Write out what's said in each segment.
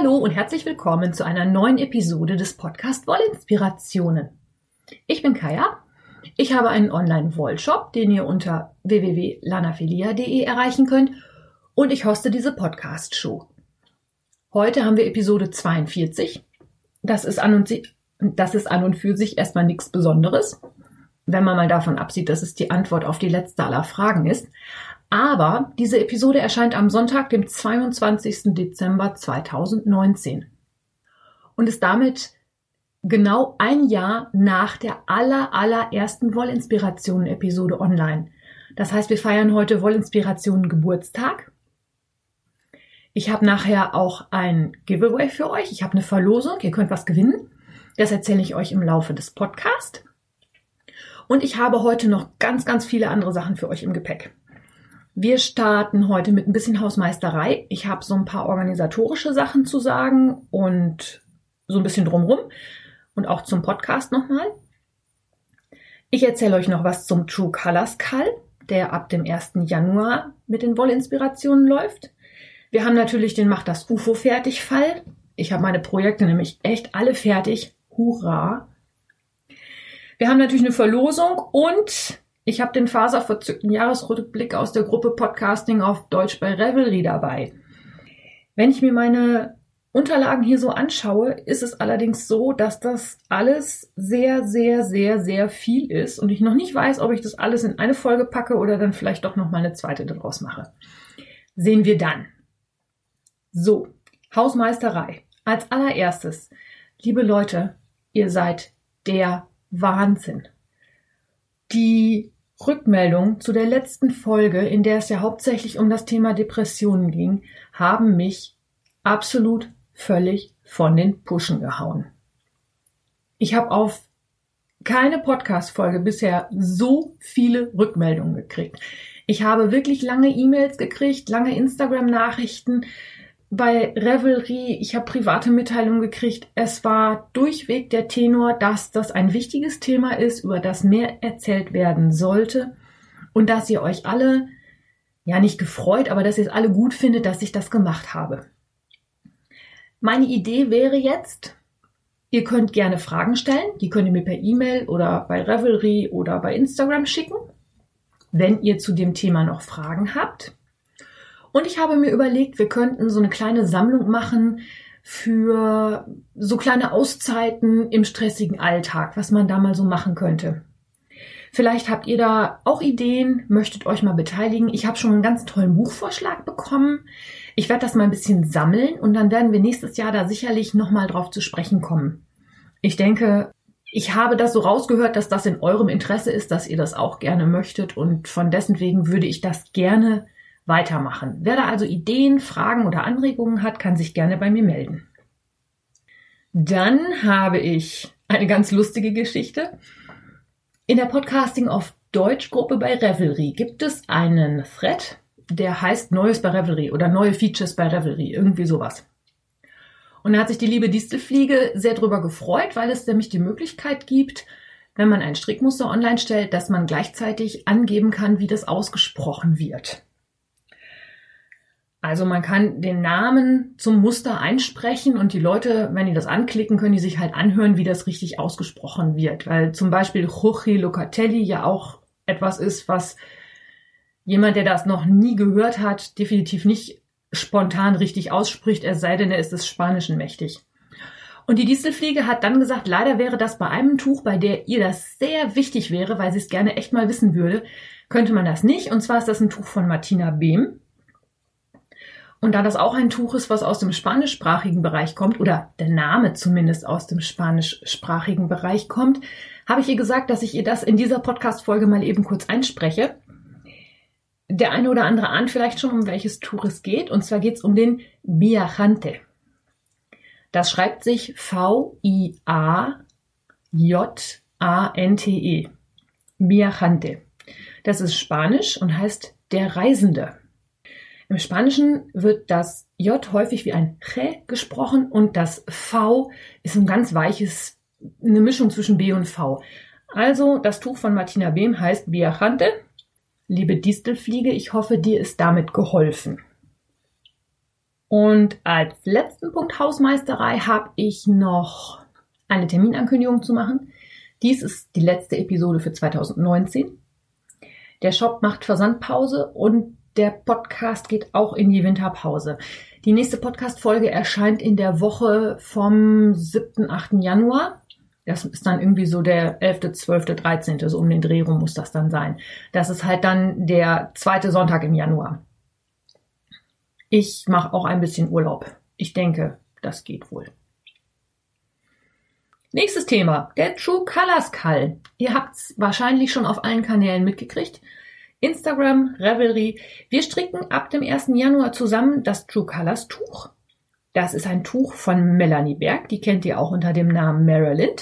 Hallo und herzlich willkommen zu einer neuen Episode des Podcast Wollinspirationen. Ich bin Kaya. Ich habe einen Online-Wollshop, den ihr unter www.lanafilia.de erreichen könnt, und ich hoste diese Podcast-Show. Heute haben wir Episode 42. Das ist an und für sich erstmal nichts Besonderes, wenn man mal davon absieht, dass es die Antwort auf die letzte aller Fragen ist. Aber diese Episode erscheint am Sonntag, dem 22. Dezember 2019 und ist damit genau ein Jahr nach der allerersten Wollinspirationen-Episode online. Das heißt, wir feiern heute Wollinspirationen Geburtstag. Ich habe nachher auch ein Giveaway für euch. Ich habe eine Verlosung. Ihr könnt was gewinnen. Das erzähle ich euch im Laufe des Podcasts. Und ich habe heute noch ganz viele andere Sachen für euch im Gepäck. Wir starten heute mit ein bisschen Hausmeisterei. Ich habe so ein paar organisatorische Sachen zu sagen und so ein bisschen drumherum und auch zum Podcast nochmal. Ich erzähle euch noch was zum True Colors Call, der ab dem 1. Januar mit den Wollinspirationen läuft. Wir haben natürlich den Mach das UFO fertig Fall. Ich habe meine Projekte nämlich echt alle fertig. Hurra! Wir haben natürlich eine Verlosung und ich habe den faserverzückten Jahresrückblick aus der Gruppe Podcasting auf Deutsch bei Revelry dabei. Wenn ich mir meine Unterlagen hier so anschaue, ist es allerdings so, dass das alles sehr viel ist und ich noch nicht weiß, ob ich das alles in eine Folge packe oder dann vielleicht doch noch mal eine zweite daraus mache. Sehen wir dann. So, Hausmeisterei. Als allererstes, liebe Leute, ihr seid der Wahnsinn. Die Rückmeldungen zu der letzten Folge, in der es ja hauptsächlich um das Thema Depressionen ging, haben mich absolut völlig von den Puschen gehauen. Ich habe auf keine Podcast-Folge bisher so viele Rückmeldungen gekriegt. Ich habe wirklich lange E-Mails gekriegt, lange Instagram-Nachrichten. Bei Revelry, ich habe private Mitteilungen gekriegt. Es war durchweg der Tenor, dass das ein wichtiges Thema ist, über das mehr erzählt werden sollte und dass ihr euch alle, ja nicht gefreut, aber dass ihr es alle gut findet, dass ich das gemacht habe. Meine Idee wäre jetzt, ihr könnt gerne Fragen stellen, die könnt ihr mir per E-Mail oder bei Revelry oder bei Instagram schicken, wenn ihr zu dem Thema noch Fragen habt. Und ich habe mir überlegt, wir könnten so eine kleine Sammlung machen für so kleine Auszeiten im stressigen Alltag, was man da mal so machen könnte. Vielleicht habt ihr da auch Ideen, möchtet euch mal beteiligen. Ich habe schon einen ganz tollen Buchvorschlag bekommen. Ich werde das mal ein bisschen sammeln und dann werden wir nächstes Jahr da sicherlich nochmal drauf zu sprechen kommen. Ich denke, ich habe das so rausgehört, dass das in eurem Interesse ist, dass ihr das auch gerne möchtet und von dessen wegen würde ich das gerne weitermachen. Wer da also Ideen, Fragen oder Anregungen hat, kann sich gerne bei mir melden. Dann habe ich eine ganz lustige Geschichte. In der Podcasting auf Deutsch Gruppe bei Revelry gibt es einen Thread, der heißt Neues bei Revelry oder neue Features bei Revelry, irgendwie sowas. Und da hat sich die liebe Distelfliege sehr drüber gefreut, weil es nämlich die Möglichkeit gibt, wenn man ein Strickmuster online stellt, dass man gleichzeitig angeben kann, wie das ausgesprochen wird. Also man kann den Namen zum Muster einsprechen und die Leute, wenn die das anklicken, können die sich halt anhören, wie das richtig ausgesprochen wird. Weil zum Beispiel Chuchi Locatelli ja auch etwas ist, was jemand, der das noch nie gehört hat, definitiv nicht spontan richtig ausspricht, es sei denn, er ist des Spanischen mächtig. Und die Distelfliege hat dann gesagt, leider wäre das bei einem Tuch, bei der ihr das sehr wichtig wäre, weil sie es gerne echt mal wissen würde, könnte man das nicht. Und zwar ist das ein Tuch von Martina Behm. Und da das auch ein Tuch ist, was aus dem spanischsprachigen Bereich kommt, oder der Name zumindest aus dem spanischsprachigen Bereich kommt, habe ich ihr gesagt, dass ich ihr das in dieser Podcast-Folge mal eben kurz einspreche. Der eine oder andere ahnt vielleicht schon, um welches Tuch es geht. Und zwar geht es um den Viajante. Das schreibt sich V-I-A-J-A-N-T-E. Viajante. Das ist Spanisch und heißt der Reisende. Im Spanischen wird das J häufig wie ein J gesprochen und das V ist ein ganz weiches, eine Mischung zwischen B und V. Also das Tuch von Martina Behm heißt Viajante. Liebe Distelfliege, ich hoffe, dir ist damit geholfen. Und als letzten Punkt Hausmeisterei habe ich noch eine Terminankündigung zu machen. Dies ist die letzte Episode für 2019. Der Shop macht Versandpause und der Podcast geht auch in die Winterpause. Die nächste Podcast-Folge erscheint in der Woche vom 7., 8. Januar. Das ist dann irgendwie so der 11., 12., 13., so um den Dreh rum muss das dann sein. Das ist halt dann der 2. Sonntag im Januar. Ich mache auch ein bisschen Urlaub. Ich denke, das geht wohl. Nächstes Thema, der True Colors Call. Ihr habt es wahrscheinlich schon auf allen Kanälen mitgekriegt. Instagram, Ravelry. Wir stricken ab dem 1. Januar zusammen das True Colors Tuch. Das ist ein Tuch von Melanie Berg. Die kennt ihr auch unter dem Namen Marilyn.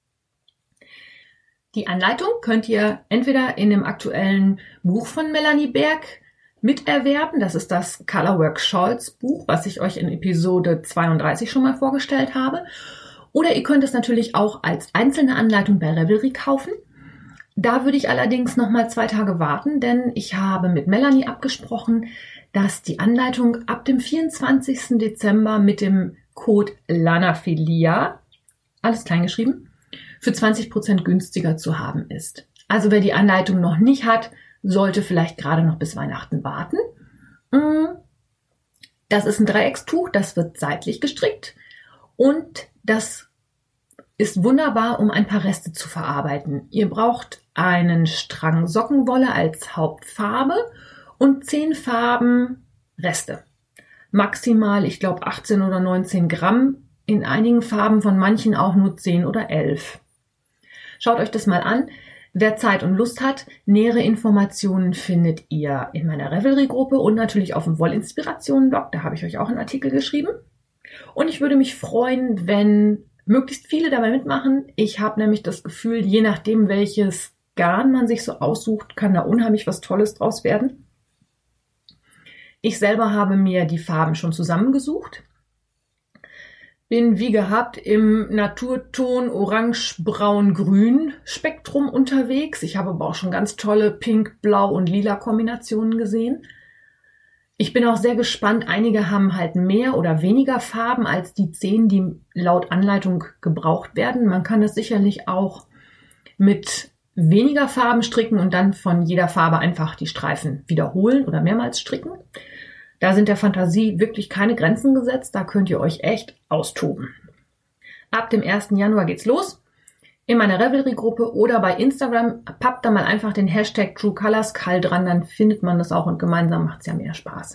Die Anleitung könnt ihr entweder in dem aktuellen Buch von Melanie Berg miterwerben. Das ist das Colorwork Shawls Buch, was ich euch in Episode 32 schon mal vorgestellt habe. Oder ihr könnt es natürlich auch als einzelne Anleitung bei Ravelry kaufen. Da würde ich allerdings noch mal 2 Tage warten, denn ich habe mit Melanie abgesprochen, dass die Anleitung ab dem 24. Dezember mit dem Code LANAFILIA, alles klein geschrieben, für 20% günstiger zu haben ist. Also wer die Anleitung noch nicht hat, sollte vielleicht gerade noch bis Weihnachten warten. Das ist ein Dreieckstuch, das wird seitlich gestrickt und das ist wunderbar, um ein paar Reste zu verarbeiten. Ihr braucht einen Strang Sockenwolle als Hauptfarbe und 10 Farben Reste. Maximal, ich glaube 18 oder 19 Gramm, in einigen Farben von manchen auch nur 10 oder 11. Schaut euch das mal an. Wer Zeit und Lust hat, nähere Informationen findet ihr in meiner Ravelry-Gruppe und natürlich auf dem Wollinspirationen-Blog. Da habe ich euch auch einen Artikel geschrieben. Und ich würde mich freuen, wenn möglichst viele dabei mitmachen. Ich habe nämlich das Gefühl, je nachdem, welches Garn man sich so aussucht, kann da unheimlich was Tolles draus werden. Ich selber habe mir die Farben schon zusammengesucht. Bin wie gehabt im Naturton Orange-Braun-Grün Spektrum unterwegs. Ich habe aber auch schon ganz tolle Pink-, Blau- und Lila-Kombinationen gesehen. Ich bin auch sehr gespannt. Einige haben halt mehr oder weniger Farben als die 10, die laut Anleitung gebraucht werden. Man kann das sicherlich auch mit weniger Farben stricken und dann von jeder Farbe einfach die Streifen wiederholen oder mehrmals stricken. Da sind der Fantasie wirklich keine Grenzen gesetzt. Da könnt ihr euch echt austoben. Ab dem 1. Januar geht's los. In meiner Ravelry-Gruppe oder bei Instagram pappt da mal einfach den Hashtag TrueColorsCal dran, dann findet man das auch und gemeinsam macht's ja mehr Spaß.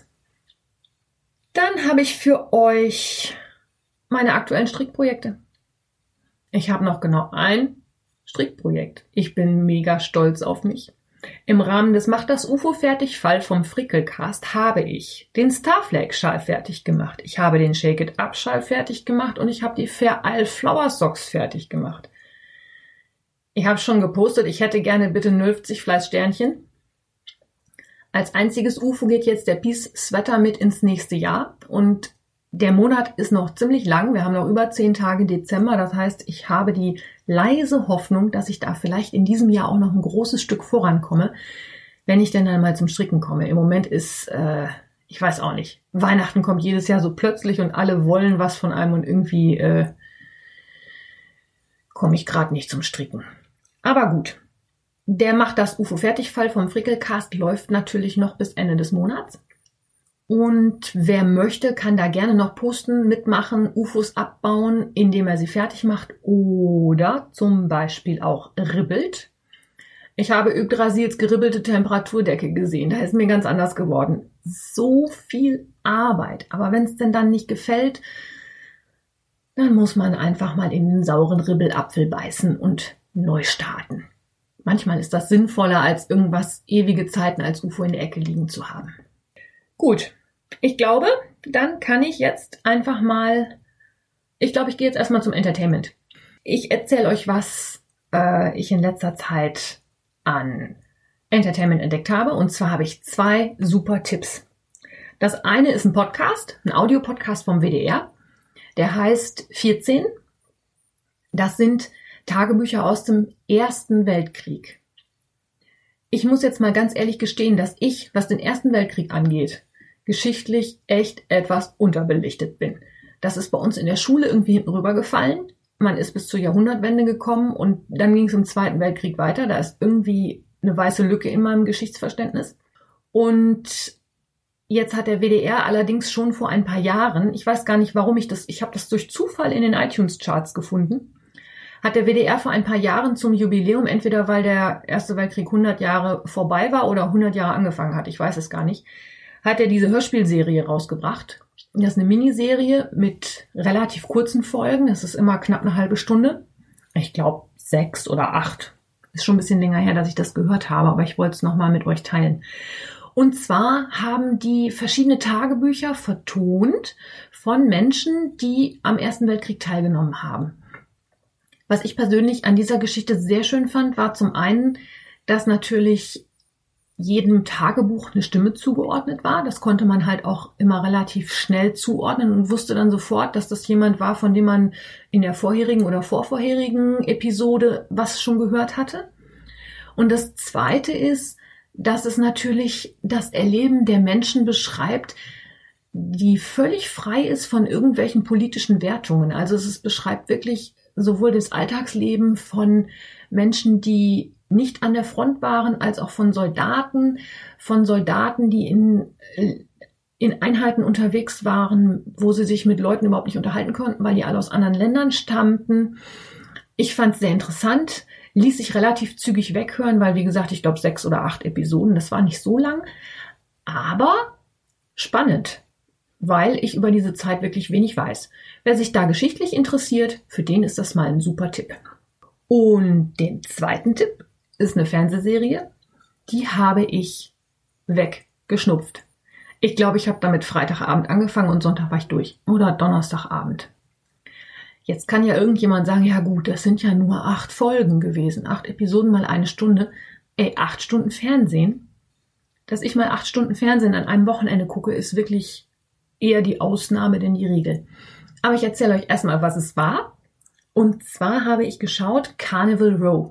Dann habe ich für euch meine aktuellen Strickprojekte. Ich habe noch genau ein Strickprojekt. Ich bin mega stolz auf mich. Im Rahmen des Mach das UFO fertig Fall vom Frickelcast habe ich den Starflag Schal fertig gemacht. Ich habe den Shake It Up Schal fertig gemacht und ich habe die Fair Isle Flower Socks fertig gemacht. Ich habe schon gepostet, ich hätte gerne bitte 50 Fleißsternchen. Als einziges UFO geht jetzt der Peace Sweater mit ins nächste Jahr und der Monat ist noch ziemlich lang. Wir haben noch über 10 Tage Dezember. Das heißt, ich habe die leise Hoffnung, dass ich da vielleicht in diesem Jahr auch noch ein großes Stück vorankomme, wenn ich denn dann mal zum Stricken komme. Im Moment ist, ich weiß auch nicht, Weihnachten kommt jedes Jahr so plötzlich und alle wollen was von einem und irgendwie komme ich gerade nicht zum Stricken. Aber gut, der Macht das UFO Fertigfall vom Frickelcast läuft natürlich noch bis Ende des Monats. Und wer möchte, kann da gerne noch posten, mitmachen, UFOs abbauen, indem er sie fertig macht oder zum Beispiel auch ribbelt. Ich habe Yggdrasils geribbelte Temperaturdecke gesehen. Da ist mir ganz anders geworden. So viel Arbeit. Aber wenn es denn dann nicht gefällt, dann muss man einfach mal in den sauren Ribbelapfel beißen und neu starten. Manchmal ist das sinnvoller, als irgendwas ewige Zeiten als UFO in der Ecke liegen zu haben. Gut, ich glaube, dann kann ich jetzt einfach mal, ich gehe jetzt erstmal zum Entertainment. Ich erzähle euch, was ich in letzter Zeit an Entertainment entdeckt habe. Und zwar habe ich 2 super Tipps. Das eine ist ein Podcast, ein Audiopodcast vom WDR. Der heißt 14. Das sind Tagebücher aus dem Ersten Weltkrieg. Ich muss jetzt mal ganz ehrlich gestehen, dass ich, was den Ersten Weltkrieg angeht, geschichtlich echt etwas unterbelichtet bin. Das ist bei uns in der Schule irgendwie hinten rübergefallen. Man ist bis zur Jahrhundertwende gekommen und dann ging es im Zweiten Weltkrieg weiter. Da ist irgendwie eine weiße Lücke in meinem Geschichtsverständnis. Und jetzt hat der WDR allerdings schon vor ein paar Jahren, ich weiß gar nicht, warum ich habe das durch Zufall in den iTunes-Charts gefunden, hat der WDR vor ein paar Jahren zum Jubiläum, entweder weil der Erste Weltkrieg 100 Jahre vorbei war oder 100 Jahre angefangen hat, ich weiß es gar nicht, hat er diese Hörspielserie rausgebracht. Das ist eine Miniserie mit relativ kurzen Folgen, das ist immer knapp eine halbe Stunde. Ich glaube 6 oder 8. Ist schon ein bisschen länger her, dass ich das gehört habe, aber ich wollte es nochmal mit euch teilen. Und zwar haben die verschiedene Tagebücher vertont von Menschen, die am Ersten Weltkrieg teilgenommen haben. Was ich persönlich an dieser Geschichte sehr schön fand, war zum einen, dass natürlich jedem Tagebuch eine Stimme zugeordnet war. Das konnte man halt auch immer relativ schnell zuordnen und wusste dann sofort, dass das jemand war, von dem man in der vorherigen oder vorvorherigen Episode was schon gehört hatte. Und das Zweite ist, dass es natürlich das Erleben der Menschen beschreibt, die völlig frei ist von irgendwelchen politischen Wertungen. Also es beschreibt wirklich sowohl das Alltagsleben von Menschen, die nicht an der Front waren, als auch von Soldaten, die in Einheiten unterwegs waren, wo sie sich mit Leuten überhaupt nicht unterhalten konnten, weil die alle aus anderen Ländern stammten. Ich fand es sehr interessant, ließ sich relativ zügig weghören, weil, wie gesagt, ich glaube 6 oder 8 Episoden, das war nicht so lang, aber spannend, weil ich über diese Zeit wirklich wenig weiß. Wer sich da geschichtlich interessiert, für den ist das mal ein super Tipp. Und den zweiten Tipp ist eine Fernsehserie, die habe ich weggeschnupft. Ich glaube, ich habe damit Freitagabend angefangen und Sonntag war ich durch. Oder Donnerstagabend. Jetzt kann ja irgendjemand sagen, ja gut, das sind ja nur 8 Folgen gewesen. 8 Episoden mal eine Stunde. 8 Stunden Fernsehen. Dass ich mal 8 Stunden Fernsehen an einem Wochenende gucke, ist wirklich eher die Ausnahme denn die Regel. Aber ich erzähle euch erstmal, was es war. Und zwar habe ich geschaut Carnival Row.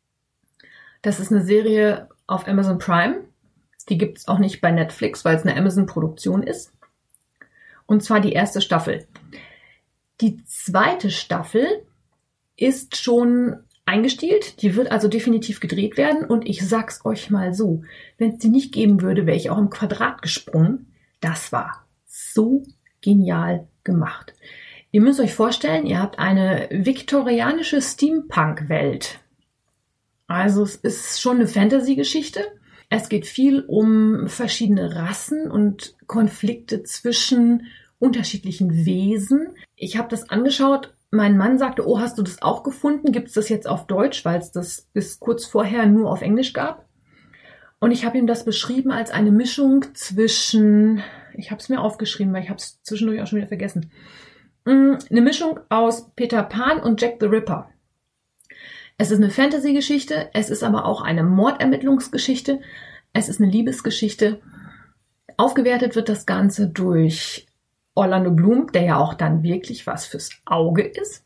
Das ist eine Serie auf Amazon Prime. Die gibt es auch nicht bei Netflix, weil es eine Amazon-Produktion ist. Und zwar die erste Staffel. Die zweite Staffel ist schon eingestielt. Die wird also definitiv gedreht werden. Und ich sag's euch mal so, wenn es die nicht geben würde, wäre ich auch im Quadrat gesprungen. Das war so genial gemacht. Ihr müsst euch vorstellen, ihr habt eine viktorianische Steampunk-Welt. Also es ist schon eine Fantasy-Geschichte. Es geht viel um verschiedene Rassen und Konflikte zwischen unterschiedlichen Wesen. Ich habe das angeschaut. Mein Mann sagte, oh, hast du das auch gefunden? Gibt es das jetzt auf Deutsch, weil es das bis kurz vorher nur auf Englisch gab? Und ich habe ihm das beschrieben als eine Mischung zwischen, ich habe es mir aufgeschrieben, weil ich habe es zwischendurch auch schon wieder vergessen, eine Mischung aus Peter Pan und Jack the Ripper. Es ist eine Fantasy-Geschichte, es ist aber auch eine Mordermittlungsgeschichte, es ist eine Liebesgeschichte. Aufgewertet wird das Ganze durch Orlando Bloom, der ja auch dann wirklich was fürs Auge ist.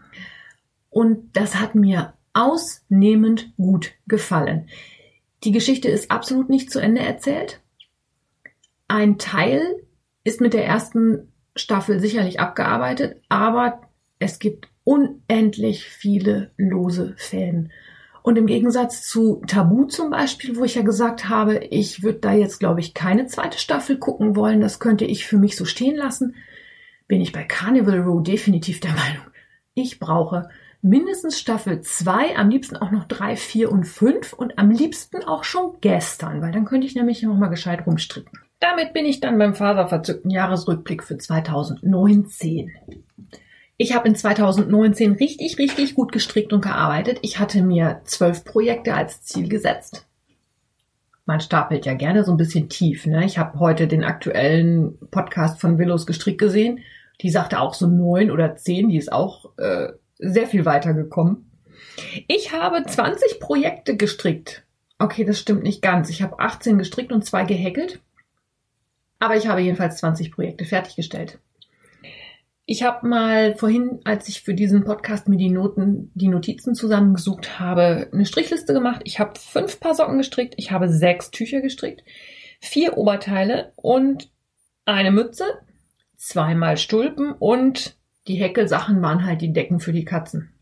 Und das hat mir ausnehmend gut gefallen. Die Geschichte ist absolut nicht zu Ende erzählt. Ein Teil ist mit der ersten Staffel sicherlich abgearbeitet, aber es gibt unendlich viele lose Fäden. Und im Gegensatz zu Tabu zum Beispiel, wo ich ja gesagt habe, ich würde da jetzt, glaube ich, keine zweite Staffel gucken wollen, das könnte ich für mich so stehen lassen, bin ich bei Carnival Row definitiv der Meinung, ich brauche mindestens Staffel 2, am liebsten auch noch 3, 4 und 5 und am liebsten auch schon gestern, weil dann könnte ich nämlich noch mal gescheit rumstricken. Damit bin ich dann beim faserverzückten Jahresrückblick für 2019. Ich habe in 2019 richtig gut gestrickt und gearbeitet. Ich hatte mir 12 Projekte als Ziel gesetzt. Man stapelt ja gerne so ein bisschen tief, ne? Ich habe heute den aktuellen Podcast von Willows gestrickt gesehen. Die sagte auch so 9 oder 10. Die ist auch sehr viel weitergekommen. Ich habe 20 Projekte gestrickt. Okay, das stimmt nicht ganz. Ich habe 18 gestrickt und 2 gehäkelt. Aber ich habe jedenfalls 20 Projekte fertiggestellt. Ich habe mal vorhin, als ich für diesen Podcast mir die Notizen zusammengesucht habe, eine Strichliste gemacht. Ich habe 5 Paar Socken gestrickt, ich habe 6 Tücher gestrickt, 4 Oberteile und eine Mütze, 2 Stulpen und die Häkelsachen waren halt die Decken für die Katzen.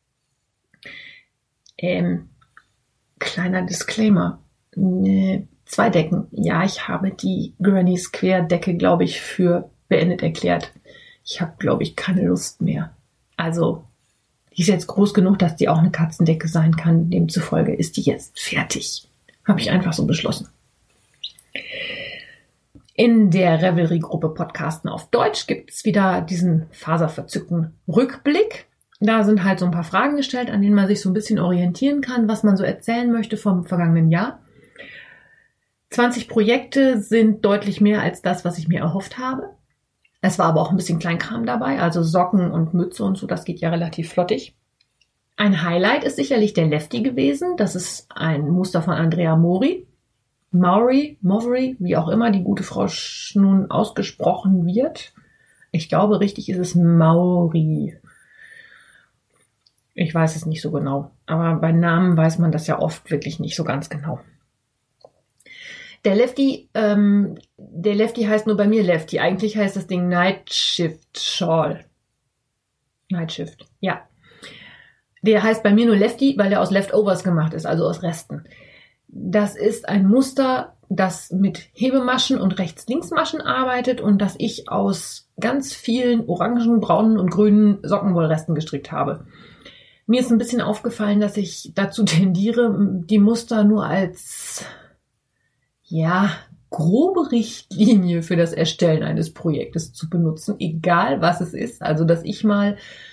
Kleiner Disclaimer. 2 Decken. Ja, ich habe die Granny Square Decke, glaube ich, für beendet erklärt. Ich habe, glaube ich, keine Lust mehr. Also, die ist jetzt groß genug, dass die auch eine Katzendecke sein kann. Demzufolge ist die jetzt fertig. Habe ich einfach so beschlossen. In der Revelry-Gruppe Podcasten auf Deutsch gibt es wieder diesen faserverzückten Rückblick. Da sind halt so ein paar Fragen gestellt, an denen man sich so ein bisschen orientieren kann, was man so erzählen möchte vom vergangenen Jahr. 20 Projekte sind deutlich mehr als das, was ich mir erhofft habe. Es war aber auch ein bisschen Kleinkram dabei, also Socken und Mütze und so, das geht ja relativ flottig. Ein Highlight ist sicherlich der Lefty gewesen. Das ist ein Muster von Andrea Mowry, wie auch immer die gute Frau nun ausgesprochen wird. Ich glaube, richtig ist es Mowry. Ich weiß es nicht so genau, aber bei Namen weiß man das ja oft wirklich nicht so ganz genau. Der Lefty heißt nur bei mir Lefty. Eigentlich heißt das Ding Night Shift Shawl. Night Shift, ja. Der heißt bei mir nur Lefty, weil der aus Leftovers gemacht ist, also aus Resten. Das ist ein Muster, das mit Hebemaschen und Rechts-Links-Maschen arbeitet und das ich aus ganz vielen orangen, braunen und grünen Sockenwollresten gestrickt habe. Mir ist ein bisschen aufgefallen, dass ich dazu tendiere, die Muster nur als grobe Richtlinie für das Erstellen eines Projektes zu benutzen, egal was es ist. Also, dass ich mal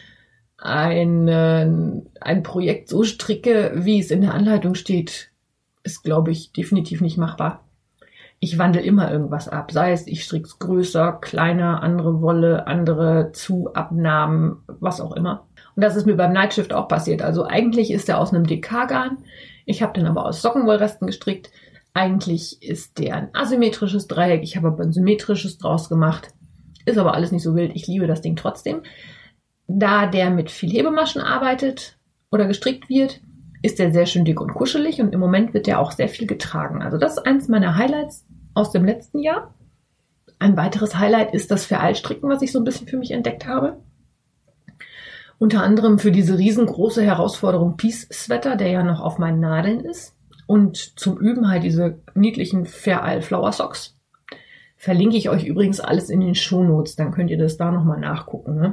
ein Projekt so stricke, wie es in der Anleitung steht, ist, glaube ich, definitiv nicht machbar. Ich wandle immer irgendwas ab, sei es, ich stricke es größer, kleiner, andere Wolle, andere Zuabnahmen, was auch immer. Und das ist mir beim Nightshift auch passiert. Also eigentlich ist der aus einem DK-Garn. Ich habe den aber aus Sockenwollresten gestrickt. Eigentlich ist der ein asymmetrisches Dreieck. Ich habe aber ein symmetrisches draus gemacht. Ist aber alles nicht so wild. Ich liebe das Ding trotzdem. Da der mit viel Hebemaschen arbeitet oder gestrickt wird, ist der sehr schön dick und kuschelig und im Moment wird der auch sehr viel getragen. Also das ist eins meiner Highlights aus dem letzten Jahr. Ein weiteres Highlight ist das Vereilstricken, was ich so ein bisschen für mich entdeckt habe. Unter anderem für diese riesengroße Herausforderung Peace Sweater, der ja noch auf meinen Nadeln ist. Und zum Üben halt diese niedlichen Fair Flower Socks. Verlinke ich euch übrigens alles in den Shownotes, dann könnt ihr das da nochmal nachgucken. Ne?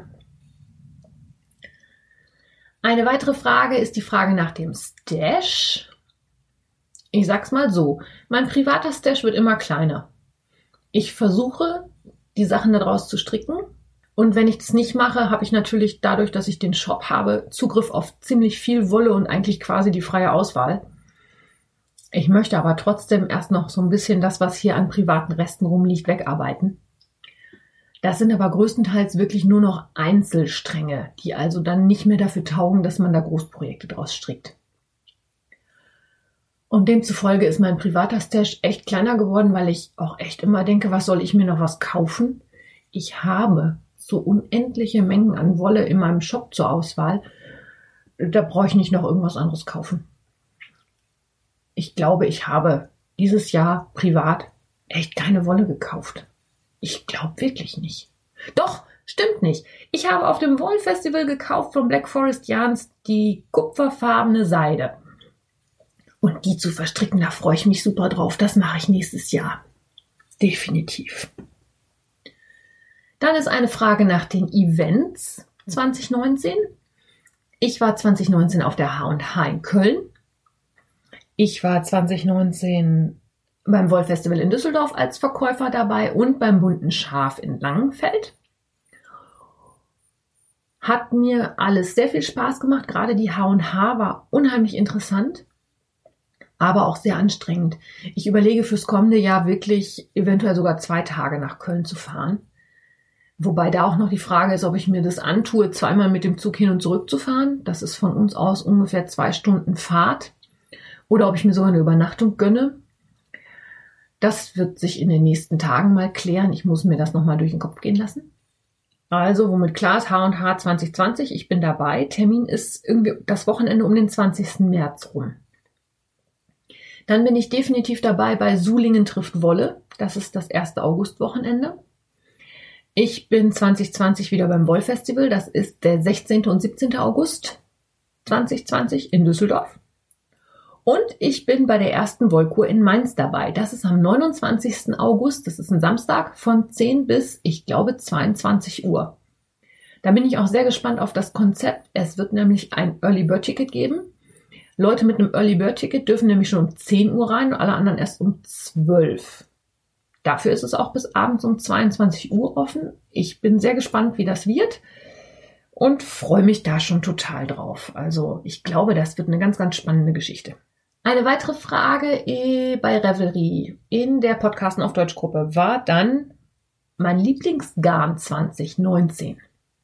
Eine weitere Frage ist die Frage nach dem Stash. Ich sag's mal so, mein privater Stash wird immer kleiner. Ich versuche, die Sachen daraus zu stricken. Und wenn ich das nicht mache, habe ich natürlich dadurch, dass ich den Shop habe, Zugriff auf ziemlich viel Wolle und eigentlich quasi die freie Auswahl. Ich möchte aber trotzdem erst noch so ein bisschen das, was hier an privaten Resten rumliegt, wegarbeiten. Das sind aber größtenteils wirklich nur noch Einzelstränge, die also dann nicht mehr dafür taugen, dass man da Großprojekte draus strickt. Und demzufolge ist mein privater Stash echt kleiner geworden, weil ich auch echt immer denke, was soll ich mir noch was kaufen? Ich habe so unendliche Mengen an Wolle in meinem Shop zur Auswahl. Da brauche ich nicht noch irgendwas anderes kaufen. Ich glaube, ich habe dieses Jahr privat echt keine Wolle gekauft. Ich glaube wirklich nicht. Doch, stimmt nicht. Ich habe auf dem Wollfestival gekauft von Black Forest Yarns die kupferfarbene Seide. Und die zu verstricken, da freue ich mich super drauf. Das mache ich nächstes Jahr. Definitiv. Dann ist eine Frage nach den Events 2019. Ich war 2019 auf der H&H in Köln. Ich war 2019 beim Wollfestival in Düsseldorf als Verkäufer dabei und beim Bunten Schaf in Langenfeld. Hat mir alles sehr viel Spaß gemacht. Gerade die H&H war unheimlich interessant, aber auch sehr anstrengend. Ich überlege fürs kommende Jahr wirklich eventuell sogar 2 Tage nach Köln zu fahren. Wobei da auch noch die Frage ist, ob ich mir das antue, 2-mal mit dem Zug hin und zurück zu fahren. Das ist von uns aus ungefähr 2 Stunden Fahrt. Oder ob ich mir sogar eine Übernachtung gönne. Das wird sich in den nächsten Tagen mal klären. Ich muss mir das nochmal durch den Kopf gehen lassen. Also, womit klar ist, H&H 2020, ich bin dabei. Termin ist irgendwie das Wochenende um den 20. März rum. Dann bin ich definitiv dabei bei Sulingen trifft Wolle. Das ist das 1. August-Wochenende. Ich bin 2020 wieder beim Wollfestival. Das ist der 16. und 17. August 2020 in Düsseldorf. Und ich bin bei der ersten Wollkur in Mainz dabei. Das ist am 29. August. Das ist ein Samstag von 10 bis, ich glaube, 22 Uhr. Da bin ich auch sehr gespannt auf das Konzept. Es wird nämlich ein Early Bird Ticket geben. Leute mit einem Early Bird Ticket dürfen nämlich schon um 10 Uhr rein und alle anderen erst um 12. Dafür ist es auch bis abends um 22 Uhr offen. Ich bin sehr gespannt, wie das wird und freue mich da schon total drauf. Also ich glaube, das wird eine ganz, ganz spannende Geschichte. Eine weitere Frage bei Revelry in der Podcasten auf Deutsch Gruppe war dann mein Lieblingsgarn 2019.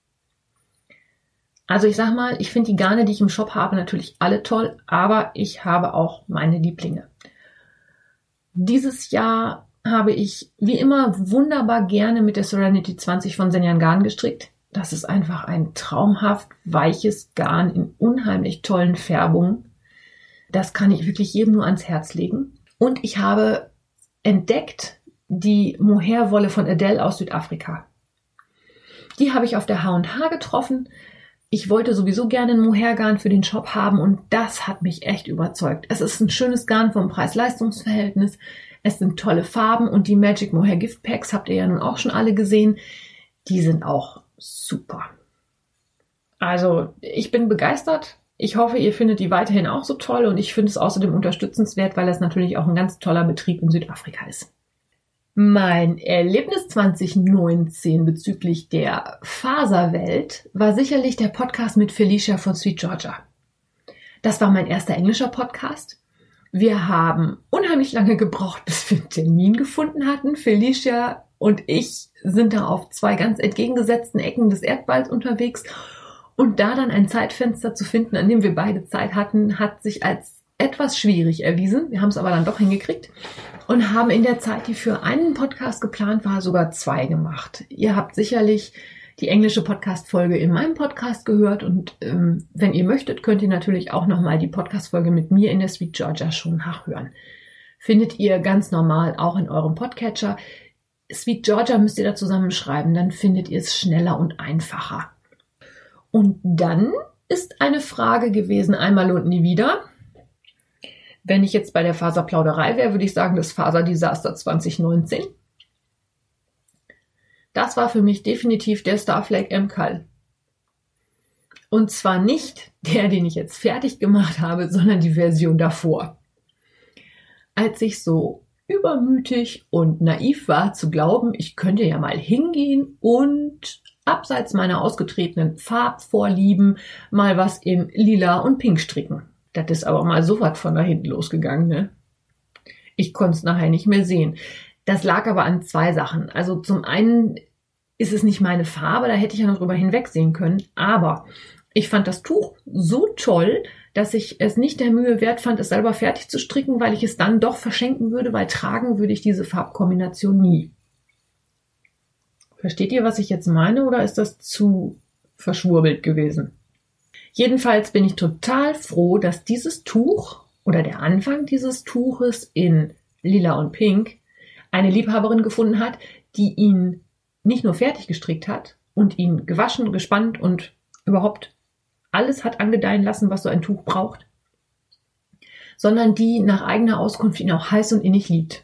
Also ich sag mal, ich finde die Garne, die ich im Shop habe, natürlich alle toll, aber ich habe auch meine Lieblinge. Dieses Jahr habe ich wie immer wunderbar gerne mit der Serenity 20 von Senjan Garn gestrickt. Das ist einfach ein traumhaft weiches Garn in unheimlich tollen Färbungen. Das kann ich wirklich jedem nur ans Herz legen. Und ich habe entdeckt die Mohair-Wolle von Adele aus Südafrika. Die habe ich auf der H&H getroffen. Ich wollte sowieso gerne ein Mohair-Garn für den Shop haben und das hat mich echt überzeugt. Es ist ein schönes Garn vom Preis-Leistungs-Verhältnis. Es sind tolle Farben und die Magic Mohair Gift Packs habt ihr ja nun auch schon alle gesehen. Die sind auch super. Also ich bin begeistert. Ich hoffe, ihr findet die weiterhin auch so toll und ich finde es außerdem unterstützenswert, weil es natürlich auch ein ganz toller Betrieb in Südafrika ist. Mein Erlebnis 2019 bezüglich der Faserwelt war sicherlich der Podcast mit Felicia von Sweet Georgia. Das war mein erster englischer Podcast. Wir haben unheimlich lange gebraucht, bis wir einen Termin gefunden hatten. Felicia und ich sind da auf zwei ganz entgegengesetzten Ecken des Erdballs unterwegs. Und da dann ein Zeitfenster zu finden, an dem wir beide Zeit hatten, hat sich als etwas schwierig erwiesen. Wir haben es aber dann doch hingekriegt und haben in der Zeit, die für einen Podcast geplant war, sogar zwei gemacht. Ihr habt sicherlich die englische Podcast-Folge in meinem Podcast gehört und wenn ihr möchtet, könnt ihr natürlich auch nochmal die Podcast-Folge mit mir in der Sweet Georgia schon nachhören. Findet ihr ganz normal auch in eurem Podcatcher. Sweet Georgia müsst ihr da zusammenschreiben, dann findet ihr es schneller und einfacher. Und dann ist eine Frage gewesen, einmal und nie wieder. Wenn ich jetzt bei der Faserplauderei wäre, würde ich sagen, das Faserdesaster 2019. Das war für mich definitiv der Starflag MCAL. Und zwar nicht der, den ich jetzt fertig gemacht habe, sondern die Version davor. Als ich so übermütig und naiv war zu glauben, ich könnte ja mal hingehen und abseits meiner ausgetretenen Farbvorlieben mal was in Lila und Pink stricken. Das ist aber mal so was von da hinten losgegangen, ne? Ich konnte es nachher nicht mehr sehen. Das lag aber an zwei Sachen. Also zum einen ist es nicht meine Farbe, da hätte ich ja noch drüber hinwegsehen können. Aber ich fand das Tuch so toll, dass ich es nicht der Mühe wert fand, es selber fertig zu stricken, weil ich es dann doch verschenken würde, weil tragen würde ich diese Farbkombination nie. Versteht ihr, was ich jetzt meine, oder ist das zu verschwurbelt gewesen? Jedenfalls bin ich total froh, dass dieses Tuch oder der Anfang dieses Tuches in Lila und Pink eine Liebhaberin gefunden hat, die ihn nicht nur fertig gestrickt hat und ihn gewaschen, gespannt und überhaupt alles hat angedeihen lassen, was so ein Tuch braucht, sondern die nach eigener Auskunft ihn auch heiß und innig liebt.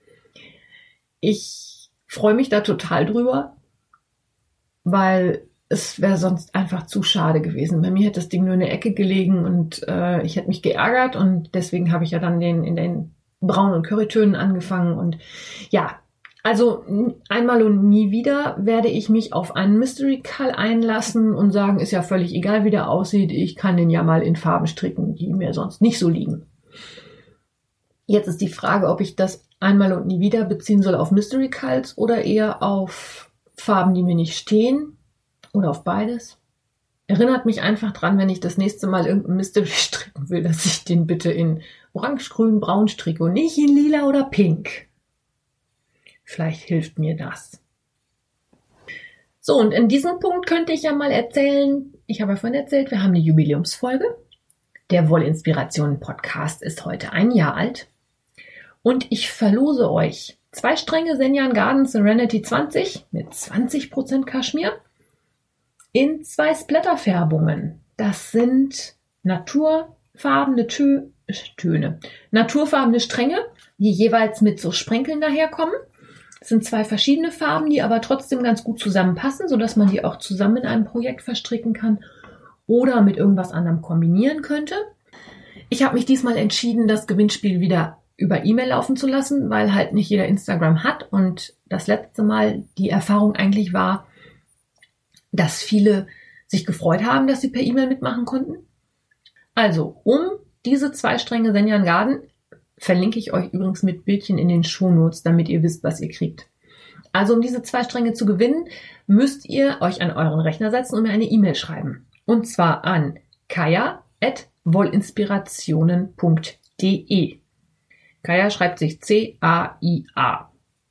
Ich freue mich da total drüber, weil es wäre sonst einfach zu schade gewesen. Bei mir hätte das Ding nur in der Ecke gelegen und ich hätte mich geärgert und deswegen habe ich ja dann in den Braun- und Currytönen angefangen und ja, also einmal und nie wieder werde ich mich auf einen Mystery Cull einlassen und sagen, ist ja völlig egal, wie der aussieht, ich kann den ja mal in Farben stricken, die mir sonst nicht so liegen. Jetzt ist die Frage, ob ich das einmal und nie wieder beziehen soll auf Mystery Culls oder eher auf Farben, die mir nicht stehen oder auf beides. Erinnert mich einfach dran, wenn ich das nächste Mal irgendein Mystery stricken will, dass ich den bitte in orange, grün, braun stricke und nicht in lila oder pink. Vielleicht hilft mir das. So, und in diesem Punkt könnte ich ja mal erzählen, ich habe ja vorhin erzählt, wir haben eine Jubiläumsfolge. Der Wollinspirationen Podcast ist heute 1 Jahr alt. Und ich verlose euch 2 Stränge Senjan Garden Serenity 20 mit 20% Kaschmir in 2 Splatterfärbungen. Das sind naturfarbene Töne, naturfarbene Stränge, die jeweils mit so Sprenkeln daherkommen. Es sind 2 verschiedene Farben, die aber trotzdem ganz gut zusammenpassen, sodass man die auch zusammen in einem Projekt verstricken kann oder mit irgendwas anderem kombinieren könnte. Ich habe mich diesmal entschieden, das Gewinnspiel wieder über E-Mail laufen zu lassen, weil halt nicht jeder Instagram hat und das letzte Mal die Erfahrung eigentlich war, dass viele sich gefreut haben, dass sie per E-Mail mitmachen konnten. Also, um diese 2 Stränge Senjan Garden verlinke ich euch übrigens mit Bildchen in den Shownotes, damit ihr wisst, was ihr kriegt. Also, um diese 2 Stränge zu gewinnen, müsst ihr euch an euren Rechner setzen und mir eine E-Mail schreiben. Und zwar an kaya@wollinspirationen.de. Kaya schreibt sich C-A-I-A.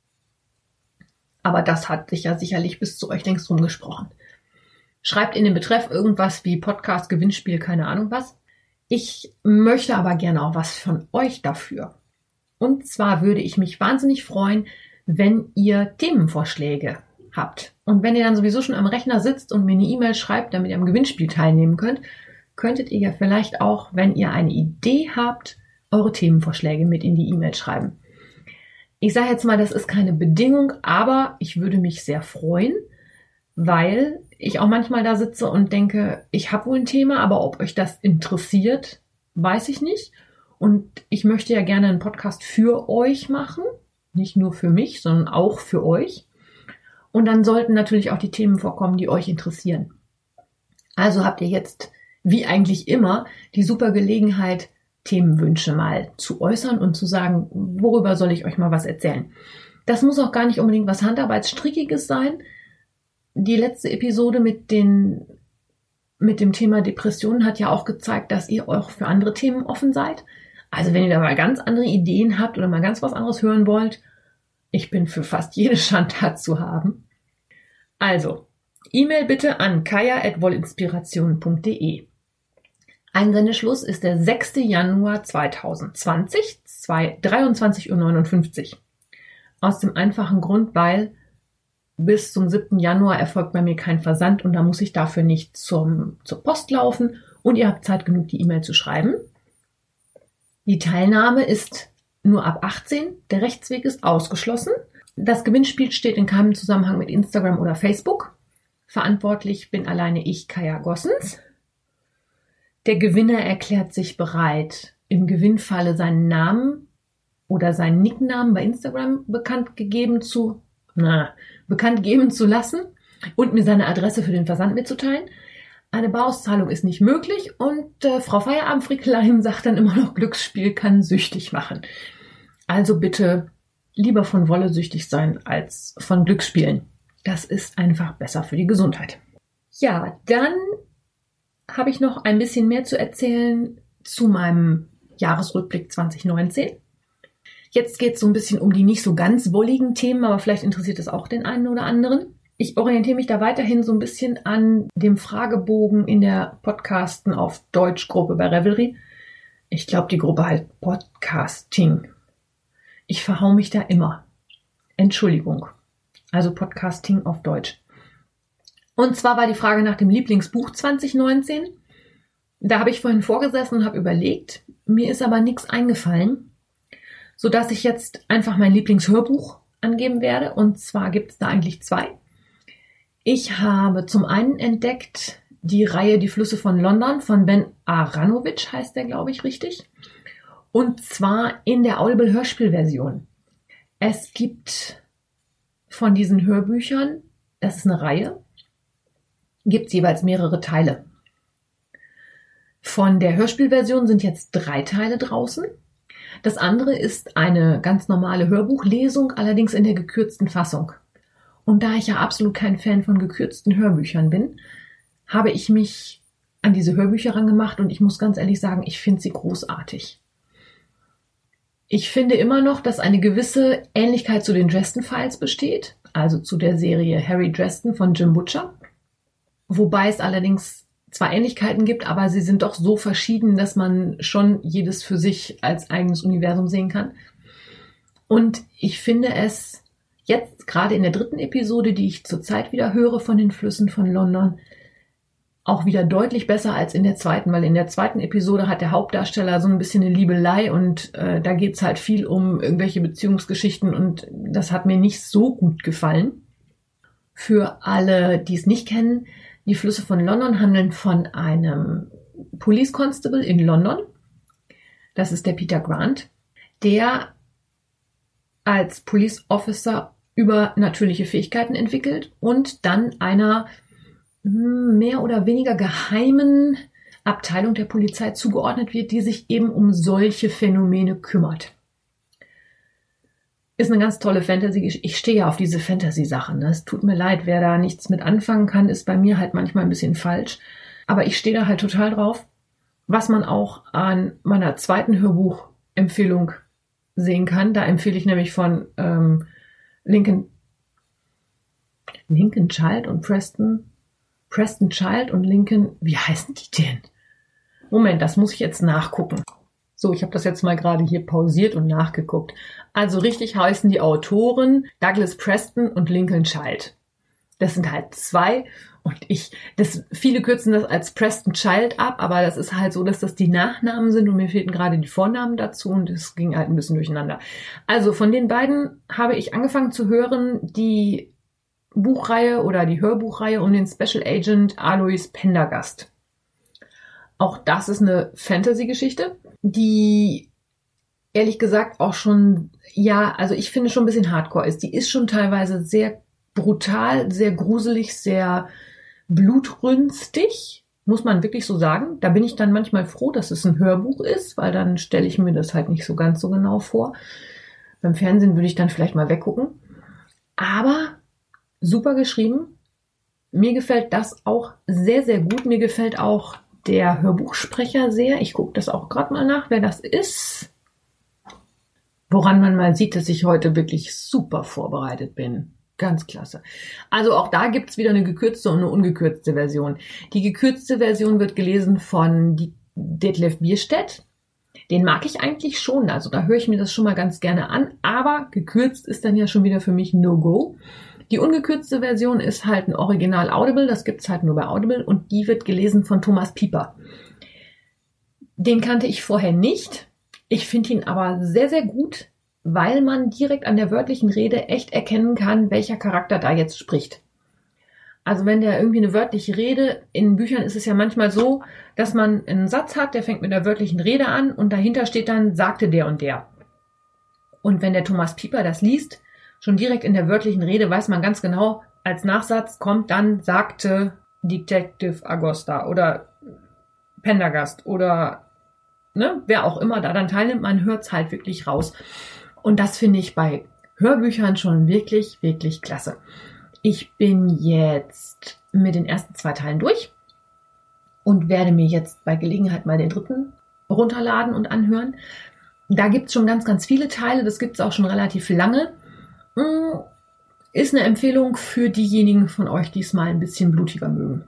Aber das hat sich ja sicherlich bis zu euch längst rumgesprochen. Schreibt in den Betreff irgendwas wie Podcast, Gewinnspiel, keine Ahnung was. Ich möchte aber gerne auch was von euch dafür. Und zwar würde ich mich wahnsinnig freuen, wenn ihr Themenvorschläge habt. Und wenn ihr dann sowieso schon am Rechner sitzt und mir eine E-Mail schreibt, damit ihr am Gewinnspiel teilnehmen könnt, könntet ihr ja vielleicht auch, wenn ihr eine Idee habt, eure Themenvorschläge mit in die E-Mail schreiben. Ich sage jetzt mal, das ist keine Bedingung, aber ich würde mich sehr freuen, weil ich auch manchmal da sitze und denke, ich habe wohl ein Thema, aber ob euch das interessiert, weiß ich nicht. Und ich möchte ja gerne einen Podcast für euch machen, nicht nur für mich, sondern auch für euch. Und dann sollten natürlich auch die Themen vorkommen, die euch interessieren. Also habt ihr jetzt, wie eigentlich immer, die super Gelegenheit, Themenwünsche mal zu äußern und zu sagen, worüber soll ich euch mal was erzählen. Das muss auch gar nicht unbedingt was Handarbeitsstrickiges sein. Die letzte Episode mit dem Thema Depressionen hat ja auch gezeigt, dass ihr auch für andere Themen offen seid. Also wenn ihr da mal ganz andere Ideen habt oder mal ganz was anderes hören wollt, ich bin für fast jede Schandtat zu haben. Also, E-Mail bitte an kaya@wollinspirationen.de. Einsendeschluss ist der 6. Januar 2020, 23:59 Uhr. Aus dem einfachen Grund, weil bis zum 7. Januar erfolgt bei mir kein Versand und da muss ich dafür nicht zur Post laufen und ihr habt Zeit genug, die E-Mail zu schreiben. Die Teilnahme ist nur ab 18, der Rechtsweg ist ausgeschlossen. Das Gewinnspiel steht in keinem Zusammenhang mit Instagram oder Facebook. Verantwortlich bin alleine ich, Kaya Gossens. Der Gewinner erklärt sich bereit, im Gewinnfalle seinen Namen oder seinen Nicknamen bei Instagram bekannt geben zu lassen und mir seine Adresse für den Versand mitzuteilen. Eine Barauszahlung ist nicht möglich und Frau Feierabendfricklein sagt dann immer noch, Glücksspiel kann süchtig machen. Also bitte lieber von Wolle süchtig sein als von Glücksspielen. Das ist einfach besser für die Gesundheit. Ja, dann habe ich noch ein bisschen mehr zu erzählen zu meinem Jahresrückblick 2019. Jetzt geht es so ein bisschen um die nicht so ganz wolligen Themen, aber vielleicht interessiert es auch den einen oder anderen. Ich orientiere mich da weiterhin so ein bisschen an dem Fragebogen in der Podcasten auf Deutsch Gruppe bei Revelry. Ich glaube, die Gruppe heißt Podcasting. Ich verhau mich da immer. Entschuldigung. Also Podcasting auf Deutsch. Und zwar war die Frage nach dem Lieblingsbuch 2019. Da habe ich vorhin vorgesessen und habe überlegt. Mir ist aber nichts eingefallen, sodass ich jetzt einfach mein Lieblingshörbuch angeben werde. Und zwar gibt es da eigentlich 2. Ich habe zum einen entdeckt die Reihe Die Flüsse von London von Ben Aaronovitch, heißt der, glaube ich, richtig. Und zwar in der Audible-Hörspielversion. Es gibt von diesen Hörbüchern, das ist eine Reihe, gibt es jeweils mehrere Teile. Von der Hörspielversion sind jetzt 3 Teile draußen. Das andere ist eine ganz normale Hörbuchlesung, allerdings in der gekürzten Fassung. Und da ich ja absolut kein Fan von gekürzten Hörbüchern bin, habe ich mich an diese Hörbücher rangemacht und ich muss ganz ehrlich sagen, ich finde sie großartig. Ich finde immer noch, dass eine gewisse Ähnlichkeit zu den Dresden-Files besteht, also zu der Serie Harry Dresden von Jim Butcher. Wobei es allerdings zwar Ähnlichkeiten gibt, aber sie sind doch so verschieden, dass man schon jedes für sich als eigenes Universum sehen kann. Und ich finde es jetzt gerade in der 3. Episode, die ich zurzeit wieder höre von den Flüssen von London, auch wieder deutlich besser als in der 2., weil in der 2. Episode hat der Hauptdarsteller so ein bisschen eine Liebelei und da geht's halt viel um irgendwelche Beziehungsgeschichten und das hat mir nicht so gut gefallen. Für alle, die es nicht kennen, die Flüsse von London handeln von einem Police Constable in London. Das ist der Peter Grant, der als Police Officer übernatürliche Fähigkeiten entwickelt und dann einer mehr oder weniger geheimen Abteilung der Polizei zugeordnet wird, die sich eben um solche Phänomene kümmert. Ist eine ganz tolle Fantasy-Geschichte. Ich stehe ja auf diese Fantasy-Sachen. Ne? Es tut mir leid, wer da nichts mit anfangen kann, ist bei mir halt manchmal ein bisschen falsch. Aber ich stehe da halt total drauf, was man auch an meiner 2. Hörbuchempfehlung sehen kann. Da empfehle ich nämlich von Lincoln Child und Preston Child und Lincoln, wie heißen die denn? Moment, das muss ich jetzt nachgucken. So, ich habe das jetzt mal gerade hier pausiert und nachgeguckt. Also richtig heißen die Autoren Douglas Preston und Lincoln Child. Das sind halt 2 und viele kürzen das als Preston Child ab, aber das ist halt so, dass das die Nachnamen sind und mir fehlten gerade die Vornamen dazu und es ging halt ein bisschen durcheinander. Also von den beiden habe ich angefangen zu hören, die Buchreihe oder die Hörbuchreihe um den Special Agent Alois Pendergast. Auch das ist eine Fantasy-Geschichte, die ehrlich gesagt auch schon, ja, also ich finde schon ein bisschen hardcore ist. Die ist schon teilweise sehr brutal, sehr gruselig, sehr blutrünstig, muss man wirklich so sagen. Da bin ich dann manchmal froh, dass es ein Hörbuch ist, weil dann stelle ich mir das halt nicht so ganz so genau vor. Beim Fernsehen würde ich dann vielleicht mal weggucken. Aber super geschrieben. Mir gefällt das auch sehr, sehr gut. Mir gefällt auch der Hörbuchsprecher sehr. Ich gucke das auch gerade mal nach, wer das ist. Woran man mal sieht, dass ich heute wirklich super vorbereitet bin. Ganz klasse. Also auch da gibt's wieder eine gekürzte und eine ungekürzte Version. Die gekürzte Version wird gelesen von Detlef Bierstedt. Den mag ich eigentlich schon. Also da höre ich mir das schon mal ganz gerne an. Aber gekürzt ist dann ja schon wieder für mich No-Go. Die ungekürzte Version ist halt ein Original Audible, das gibt's halt nur bei Audible und die wird gelesen von Thomas Pieper. Den kannte ich vorher nicht. Ich finde ihn aber sehr, sehr gut, weil man direkt an der wörtlichen Rede echt erkennen kann, welcher Charakter da jetzt spricht. Also wenn der irgendwie eine wörtliche Rede, in Büchern ist es ja manchmal so, dass man einen Satz hat, der fängt mit der wörtlichen Rede an und dahinter steht dann, sagte der und der. Und wenn der Thomas Pieper das liest, schon direkt in der wörtlichen Rede weiß man ganz genau, als Nachsatz kommt dann, sagte Detective Agosta oder Pendergast oder wer auch immer da dann teilnimmt, man hört es halt wirklich raus. Und das finde ich bei Hörbüchern schon wirklich, wirklich klasse. Ich bin jetzt mit den ersten 2 Teilen durch und werde mir jetzt bei Gelegenheit mal den 3. runterladen und anhören. Da gibt es schon ganz, ganz viele Teile, das gibt es auch schon relativ lange. Ist eine Empfehlung für diejenigen von euch, die es mal ein bisschen blutiger mögen.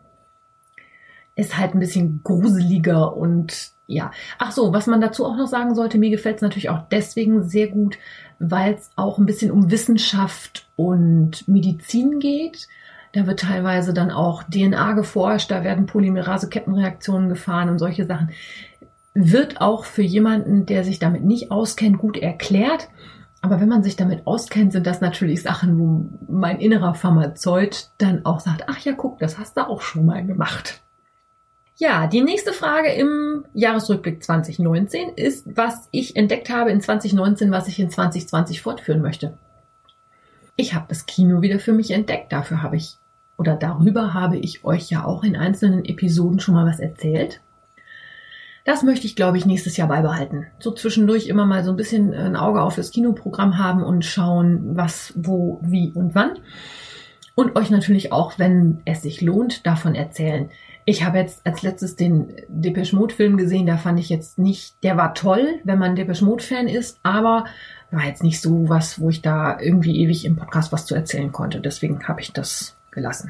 Ist halt ein bisschen gruseliger und ja. Ach so, was man dazu auch noch sagen sollte, mir gefällt es natürlich auch deswegen sehr gut, weil es auch ein bisschen um Wissenschaft und Medizin geht. Da wird teilweise dann auch DNA geforscht, da werden Polymerase-Kettenreaktionen gefahren und solche Sachen. Wird auch für jemanden, der sich damit nicht auskennt, gut erklärt. Aber wenn man sich damit auskennt, sind das natürlich Sachen, wo mein innerer Pharmazeut dann auch sagt, ach ja, guck, das hast du auch schon mal gemacht. Ja, die nächste Frage im Jahresrückblick 2019 ist, was ich entdeckt habe in 2019, was ich in 2020 fortführen möchte. Ich habe das Kino wieder für mich entdeckt. Darüber habe ich euch ja auch in einzelnen Episoden schon mal was erzählt. Das möchte ich, glaube ich, nächstes Jahr beibehalten. So zwischendurch immer mal so ein bisschen ein Auge auf das Kinoprogramm haben und schauen, was, wo, wie und wann. Und euch natürlich auch, wenn es sich lohnt, davon erzählen. Ich habe jetzt als letztes den Depeche Mode Film gesehen. Da fand ich jetzt nicht, der war toll, wenn man Depeche Mode Fan ist, aber war jetzt nicht so was, wo ich da irgendwie ewig im Podcast was zu erzählen konnte. Deswegen habe ich das gelassen.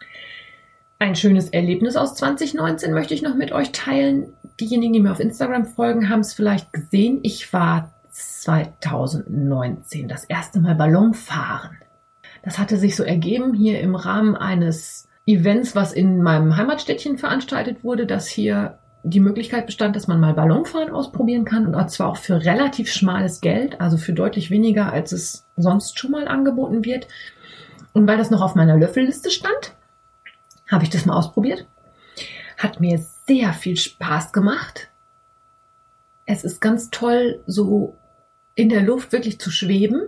Ein schönes Erlebnis aus 2019 möchte ich noch mit euch teilen. Diejenigen, die mir auf Instagram folgen, haben es vielleicht gesehen. Ich war 2019 das erste Mal Ballon fahren. Das hatte sich so ergeben hier im Rahmen eines Events, was in meinem Heimatstädtchen veranstaltet wurde, dass hier die Möglichkeit bestand, dass man mal Ballonfahren ausprobieren kann und zwar auch für relativ schmales Geld, also für deutlich weniger, als es sonst schon mal angeboten wird. Und weil das noch auf meiner Löffelliste stand, habe ich das mal ausprobiert. Hat mir sehr viel Spaß gemacht. Es ist ganz toll, so in der Luft wirklich zu schweben.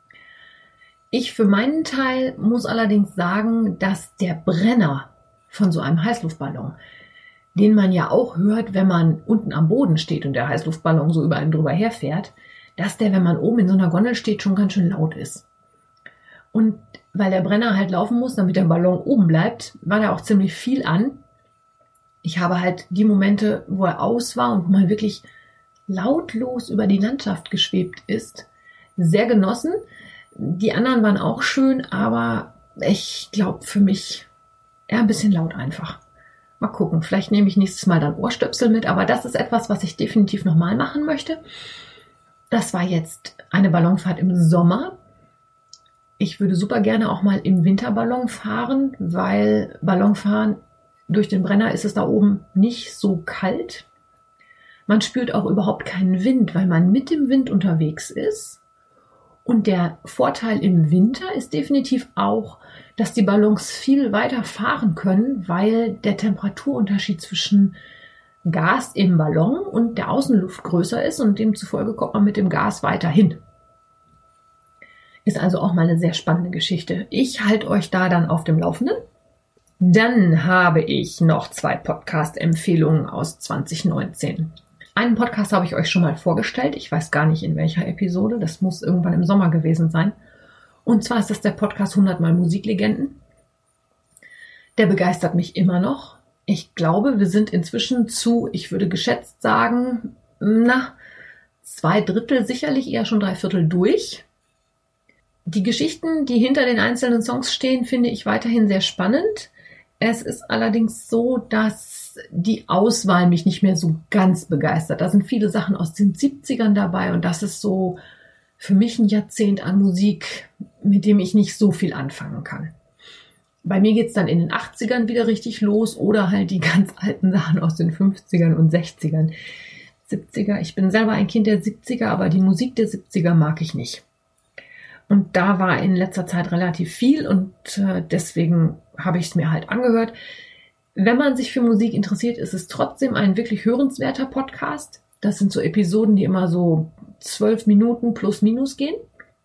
Ich für meinen Teil muss allerdings sagen, dass der Brenner von so einem Heißluftballon, den man ja auch hört, wenn man unten am Boden steht und der Heißluftballon so über einem drüber herfährt, dass der, wenn man oben in so einer Gondel steht, schon ganz schön laut ist. Und weil der Brenner halt laufen muss, damit der Ballon oben bleibt, war da auch ziemlich viel an. Ich habe halt die Momente, wo er aus war und wo man wirklich lautlos über die Landschaft geschwebt ist, sehr genossen. Die anderen waren auch schön, aber ich glaube für mich eher ein bisschen laut einfach. Mal gucken, vielleicht nehme ich nächstes Mal dann Ohrstöpsel mit, aber das ist etwas, was ich definitiv nochmal machen möchte. Das war jetzt eine Ballonfahrt im Sommer. Ich würde super gerne auch mal im Winter Ballon fahren, weil Ballonfahren durch den Brenner ist es da oben nicht so kalt. Man spürt auch überhaupt keinen Wind, weil man mit dem Wind unterwegs ist. Und der Vorteil im Winter ist definitiv auch, dass die Ballons viel weiter fahren können, weil der Temperaturunterschied zwischen Gas im Ballon und der Außenluft größer ist und demzufolge kommt man mit dem Gas weiter hin. Ist also auch mal eine sehr spannende Geschichte. Ich halte euch da dann auf dem Laufenden. Dann habe ich noch 2 Podcast-Empfehlungen aus 2019. Einen Podcast habe ich euch schon mal vorgestellt. Ich weiß gar nicht, in welcher Episode. Das muss irgendwann im Sommer gewesen sein. Und zwar ist das der Podcast 100 Mal Musiklegenden. Der begeistert mich immer noch. Ich glaube, wir sind inzwischen zu, ich würde geschätzt sagen, 2/3, sicherlich eher schon 3/4 durch. Die Geschichten, die hinter den einzelnen Songs stehen, finde ich weiterhin sehr spannend. Es ist allerdings so, dass die Auswahl mich nicht mehr so ganz begeistert. Da sind viele Sachen aus den 70ern dabei und das ist so für mich ein Jahrzehnt an Musik, mit dem ich nicht so viel anfangen kann. Bei mir geht's dann in den 80ern wieder richtig los oder halt die ganz alten Sachen aus den 50ern und 60ern. 70er, ich bin selber ein Kind der 70er, aber die Musik der 70er mag ich nicht. Und da war in letzter Zeit relativ viel und deswegen habe ich es mir halt angehört. Wenn man sich für Musik interessiert, ist es trotzdem ein wirklich hörenswerter Podcast. Das sind so Episoden, die immer so 12 Minuten plus minus gehen,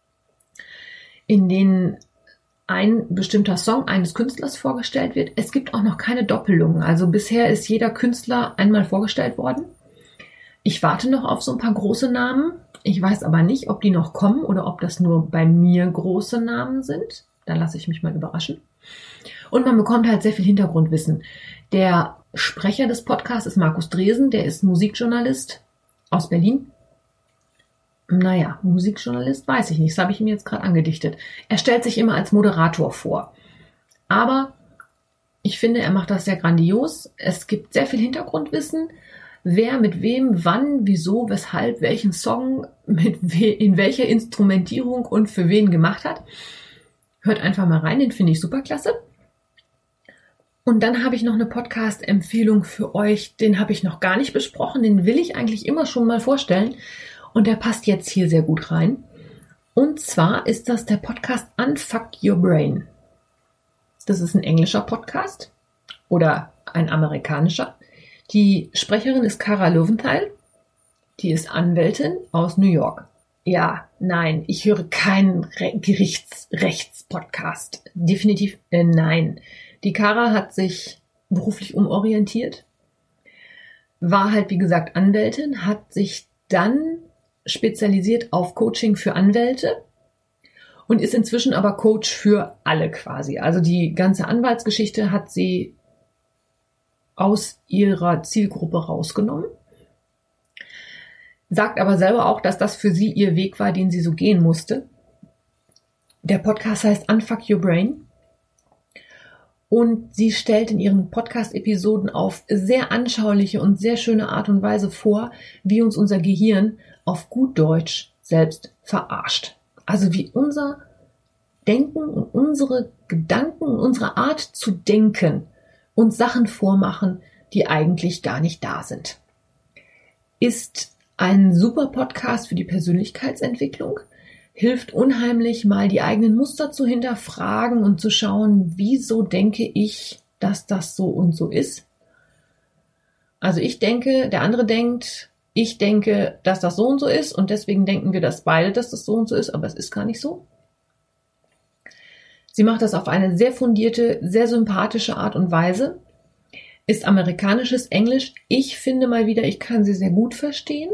in denen ein bestimmter Song eines Künstlers vorgestellt wird. Es gibt auch noch keine Doppelungen. Also bisher ist jeder Künstler einmal vorgestellt worden. Ich warte noch auf so ein paar große Namen. Ich weiß aber nicht, ob die noch kommen oder ob das nur bei mir große Namen sind. Da lasse ich mich mal überraschen. Und man bekommt halt sehr viel Hintergrundwissen. Der Sprecher des Podcasts ist Markus Dresen, der ist Musikjournalist aus Berlin. Naja, Musikjournalist weiß ich nicht, das habe ich ihm jetzt gerade angedichtet. Er stellt sich immer als Moderator vor. Aber ich finde, er macht das sehr grandios. Es gibt sehr viel Hintergrundwissen. Wer mit wem, wann, wieso, weshalb, welchen Song, in welcher Instrumentierung und für wen gemacht hat. Hört einfach mal rein, den finde ich super klasse. Und dann habe ich noch eine Podcast-Empfehlung für euch, den habe ich noch gar nicht besprochen, den will ich eigentlich immer schon mal vorstellen und der passt jetzt hier sehr gut rein. Und zwar ist das der Podcast Unfuck Your Brain. Das ist ein englischer Podcast oder ein amerikanischer. Die Sprecherin ist Cara Loventhal, die ist Anwältin aus New York. Ja, nein, ich höre keinen Gerichtsrechtspodcast. Definitiv nein. Die Cara hat sich beruflich umorientiert, war halt wie gesagt Anwältin, hat sich dann spezialisiert auf Coaching für Anwälte und ist inzwischen aber Coach für alle quasi. Also die ganze Anwaltsgeschichte hat sie aus ihrer Zielgruppe rausgenommen. Sagt aber selber auch, dass das für sie ihr Weg war, den sie so gehen musste. Der Podcast heißt Unfuck Your Brain. Und sie stellt in ihren Podcast-Episoden auf sehr anschauliche und sehr schöne Art und Weise vor, wie uns unser Gehirn auf gut Deutsch selbst verarscht. Also wie unser Denken und unsere Gedanken und unsere Art zu denken uns Sachen vormachen, die eigentlich gar nicht da sind. Ist ein super Podcast für die Persönlichkeitsentwicklung, hilft unheimlich, mal die eigenen Muster zu hinterfragen und zu schauen, wieso denke ich, dass das so und so ist. Also ich denke, der andere denkt, ich denke, dass das so und so ist und deswegen denken wir das beide, dass das so und so ist, aber es ist gar nicht so. Sie macht das auf eine sehr fundierte, sehr sympathische Art und Weise. Ist amerikanisches Englisch. Ich finde mal wieder, ich kann sie sehr gut verstehen.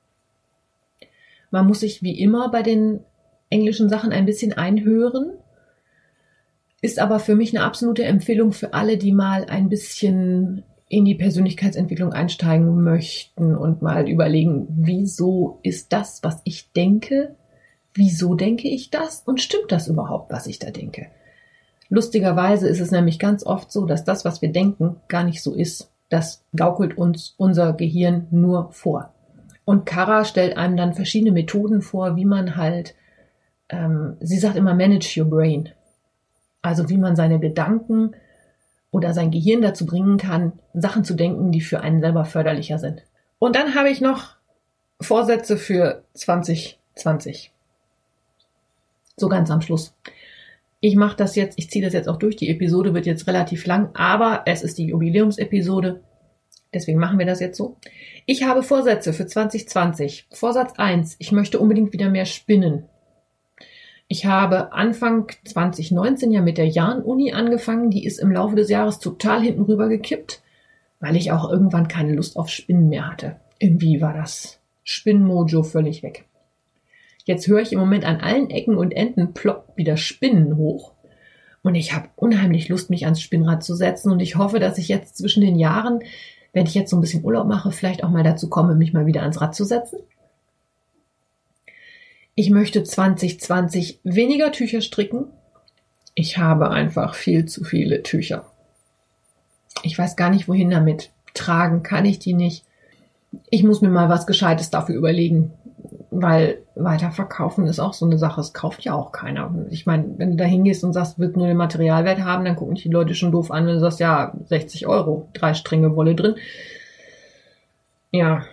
Man muss sich wie immer bei den englischen Sachen ein bisschen einhören. Ist aber für mich eine absolute Empfehlung für alle, die mal ein bisschen in die Persönlichkeitsentwicklung einsteigen möchten und mal überlegen, wieso ist das, was ich denke? Wieso denke ich das? Und stimmt das überhaupt, was ich da denke? Lustigerweise ist es nämlich ganz oft so, dass das, was wir denken, gar nicht so ist. Das gaukelt uns unser Gehirn nur vor. Und Kara stellt einem dann verschiedene Methoden vor, wie man halt, sie sagt immer, manage your brain. Also wie man seine Gedanken oder sein Gehirn dazu bringen kann, Sachen zu denken, die für einen selber förderlicher sind. Und dann habe ich noch Vorsätze für 2020. So ganz am Schluss. Ich mache das jetzt, ich ziehe das jetzt auch durch. Die Episode wird jetzt relativ lang, aber es ist die Jubiläumsepisode. Deswegen machen wir das jetzt so. Ich habe Vorsätze für 2020. Vorsatz 1. Ich möchte unbedingt wieder mehr spinnen. Ich habe Anfang 2019 ja mit der Jahn-Uni angefangen. Die ist im Laufe des Jahres total hinten rüber gekippt, weil ich auch irgendwann keine Lust auf Spinnen mehr hatte. Irgendwie war das Spinnmojo völlig weg. Jetzt höre ich im Moment an allen Ecken und Enden ploppt wieder Spinnen hoch. Und ich habe unheimlich Lust, mich ans Spinnrad zu setzen. Und ich hoffe, dass ich jetzt zwischen den Jahren, wenn ich jetzt so ein bisschen Urlaub mache, vielleicht auch mal dazu komme, mich mal wieder ans Rad zu setzen. Ich möchte 2020 weniger Tücher stricken. Ich habe einfach viel zu viele Tücher. Ich weiß gar nicht, wohin damit. Tragen kann ich die nicht. Ich muss mir mal was Gescheites dafür überlegen. Weil weiterverkaufen ist auch so eine Sache. Es kauft ja auch keiner. Ich meine, wenn du da hingehst und sagst, wird nur den Materialwert haben, dann gucken dich die Leute schon doof an, wenn du sagst, ja, 60 €, 3 Stränge Wolle drin. Ja.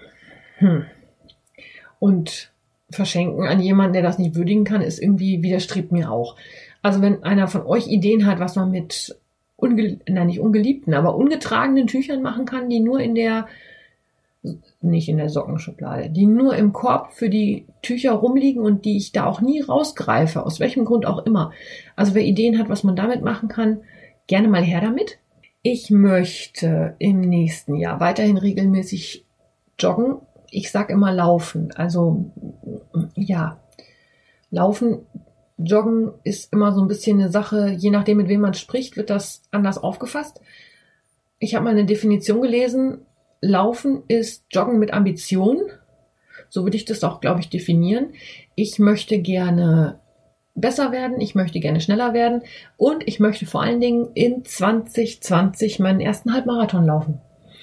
Und verschenken an jemanden, der das nicht würdigen kann, ist irgendwie, widerstrebt mir auch. Also wenn einer von euch Ideen hat, was man mit nicht ungeliebten, aber ungetragenen Tüchern machen kann, die nur nicht in der Sockenschublade, die nur im Korb für die Tücher rumliegen und die ich da auch nie rausgreife, aus welchem Grund auch immer. Also wer Ideen hat, was man damit machen kann, gerne mal her damit. Ich möchte im nächsten Jahr weiterhin regelmäßig joggen. Ich sag immer laufen. Also ja, laufen, joggen ist immer so ein bisschen eine Sache, je nachdem mit wem man spricht, wird das anders aufgefasst. Ich habe mal eine Definition gelesen. Laufen ist Joggen mit Ambition. So würde ich das auch, glaube ich, definieren. Ich möchte gerne besser werden, ich möchte gerne schneller werden und ich möchte vor allen Dingen in 2020 meinen ersten Halbmarathon laufen.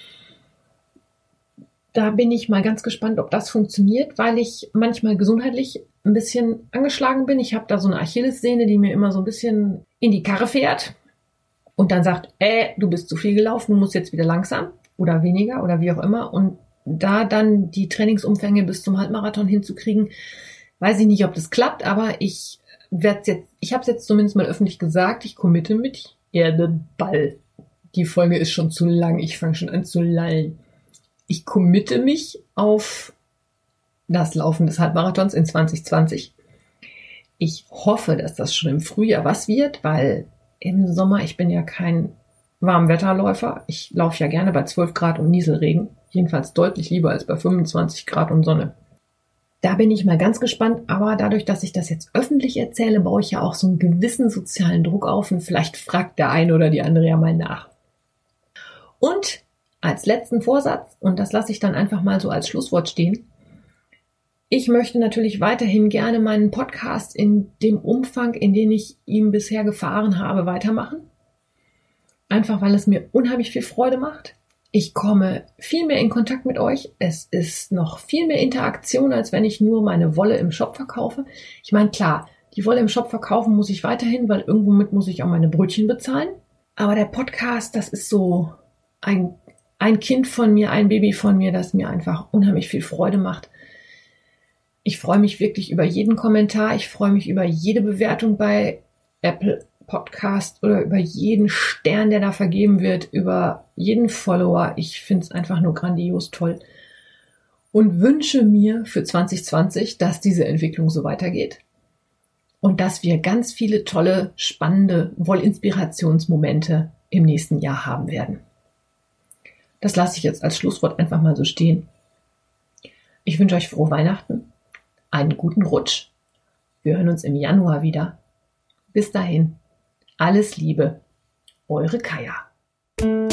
Da bin ich mal ganz gespannt, ob das funktioniert, weil ich manchmal gesundheitlich ein bisschen angeschlagen bin. Ich habe da so eine Achillessehne, die mir immer so ein bisschen in die Karre fährt und dann sagt, du bist zu viel gelaufen, du musst jetzt wieder langsam oder weniger oder wie auch immer. Und da dann die Trainingsumfänge bis zum Halbmarathon hinzukriegen, weiß ich nicht, ob das klappt, aber ich habe es jetzt zumindest mal öffentlich gesagt, ich committe mit Erdeball. Die Folge ist schon zu lang, ich fange schon an zu lallen. Ich committe mich auf das Laufen des Halbmarathons in 2020. Ich hoffe, dass das schon im Frühjahr was wird, weil im Sommer, ich bin ja kein Warmwetterläufer. Ich laufe ja gerne bei 12 Grad und Nieselregen. Jedenfalls deutlich lieber als bei 25 Grad und Sonne. Da bin ich mal ganz gespannt, aber dadurch, dass ich das jetzt öffentlich erzähle, baue ich ja auch so einen gewissen sozialen Druck auf und vielleicht fragt der eine oder die andere ja mal nach. Und als letzten Vorsatz, und das lasse ich dann einfach mal so als Schlusswort stehen, ich möchte natürlich weiterhin gerne meinen Podcast in dem Umfang, in den ich ihn bisher gefahren habe, weitermachen. Einfach weil es mir unheimlich viel Freude macht. Ich komme viel mehr in Kontakt mit euch. Es ist noch viel mehr Interaktion, als wenn ich nur meine Wolle im Shop verkaufe. Ich meine, klar, die Wolle im Shop verkaufen muss ich weiterhin, weil irgendwo mit muss ich auch meine Brötchen bezahlen. Aber der Podcast, das ist so ein Kind von mir, ein Baby von mir, das mir einfach unheimlich viel Freude macht. Ich freue mich wirklich über jeden Kommentar. Ich freue mich über jede Bewertung bei Apple Podcast oder über jeden Stern, der da vergeben wird, über jeden Follower. Ich finde es einfach nur grandios toll und wünsche mir für 2020, dass diese Entwicklung so weitergeht und dass wir ganz viele tolle, spannende Wollinspirationsmomente im nächsten Jahr haben werden. Das lasse ich jetzt als Schlusswort einfach mal so stehen. Ich wünsche euch frohe Weihnachten, einen guten Rutsch. Wir hören uns im Januar wieder. Bis dahin. Alles Liebe, eure Kaja.